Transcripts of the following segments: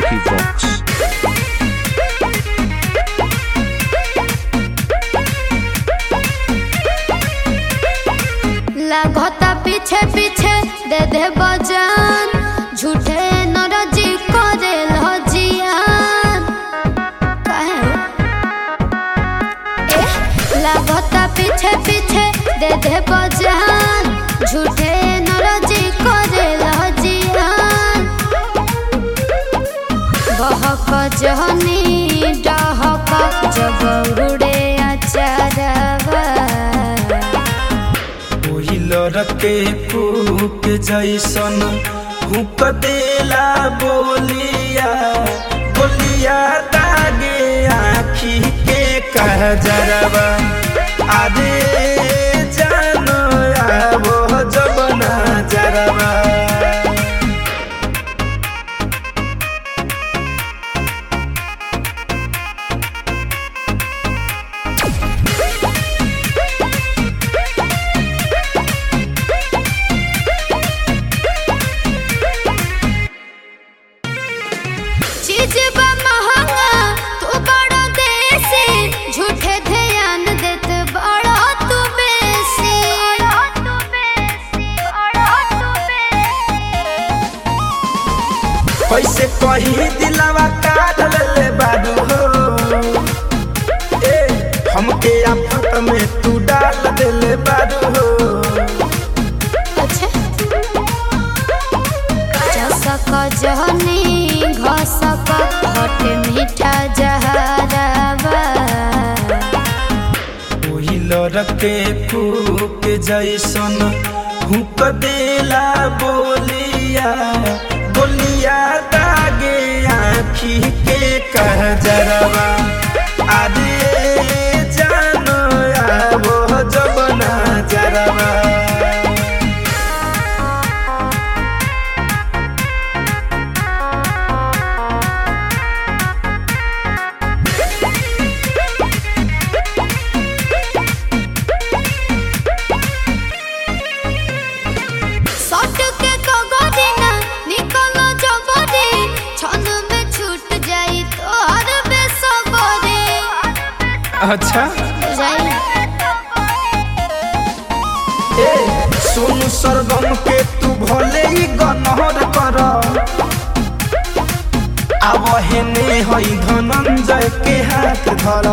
Vicky Vox. लागता पीछे पीछे दे दे बजान झूठे नरजी करे लजियान लागता पीछे पीछे दे दे बजान झूठे नरजी करे लजियान बहक जहनी डहक जब उड़े अचारवा लड़के फूक जैसन हुक देला बोलिया बोलिया दागे आँखी के कहजरवा आदे जानो आवो जब नजरवा कैसे कही दिलवा काट ले बाबू हो हमके आफत में तू डाल देले बाबू हो चसक जहनी घसक हट मीठा जहरवा वही लड़के फूक जैसन हुक देला बोलिया बोलिया दागे आँखी के कहजरवा आदे जानो आवो जब नजरवा अच्छा सोनू सरगम के तू भले ही गनहर कर अब हेने हई धनंजय के हाथ धर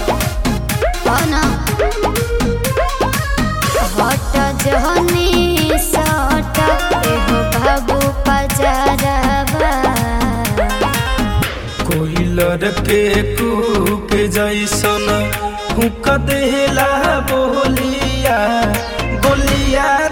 हट जहनी सट एहो बाबू पजरवा कोई लड़के कूक जैसन हुक देला बोलिया बोलिया